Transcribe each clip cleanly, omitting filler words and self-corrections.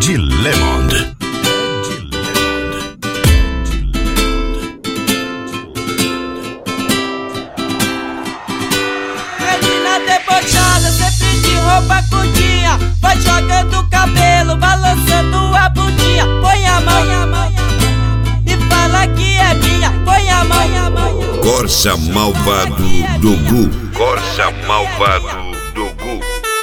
Ed Lemond. Menina debochada, sempre de roupa curtinha, vai jogando o cabelo, balançando a bundinha. Põe a mão e fala que é minha. Põe a mão. Corsa malvado do Gu. Corsa malvado do Gu.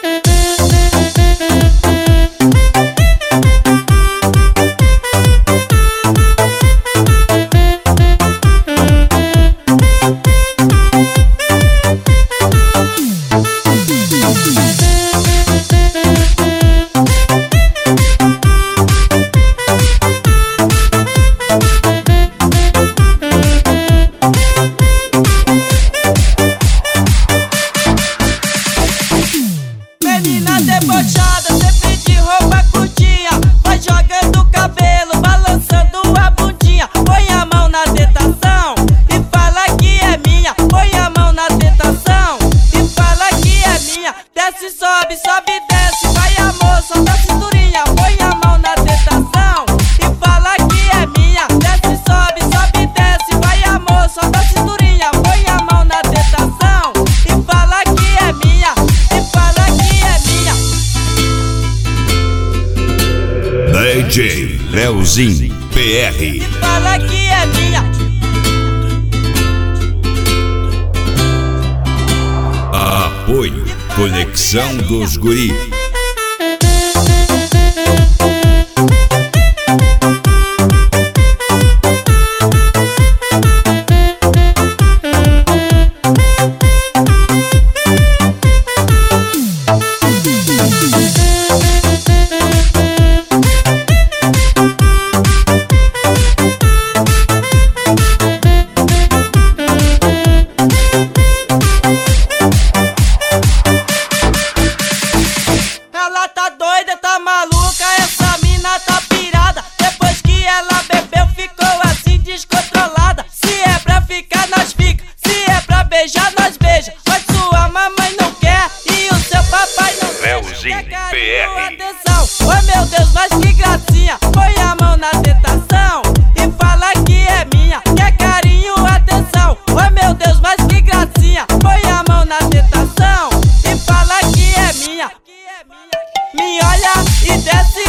Menina debochada, sempre de roupa curtinha, vai jogando o cabelo, balançando a bundinha. Põe a mão na tentação e fala que é minha. Põe a mão na tentação e fala que é minha. Desce, sobe, sobe, desce, vai amor, solta a cinturinha. Põe a mão na tentação e fala que é minha. Desce, sobe, sobe, desce, vai amor, solta a cinturinha. Põe a mão na tentação e fala que é minha. DJ Leozinho PR. Fala que é minha. Apoio Conexão dos Guri. Ela tá doida, tá maluca, essa mina tá pirada. Depois que ela bebeu, ficou assim descontrolada. Se é pra ficar, nós fica. Se é pra beijar, nós beija. Mas sua mamãe não quer e o seu papai não quer. Leozinho Carinho, PR. atenção. Oh meu Deus, mas que gracinha. Põe a mão na tentação e fala que é minha. Quer carinho, atenção. Oh meu Deus, mas que gracinha. Põe a mão na tentação e fala que é minha. Me olha e desce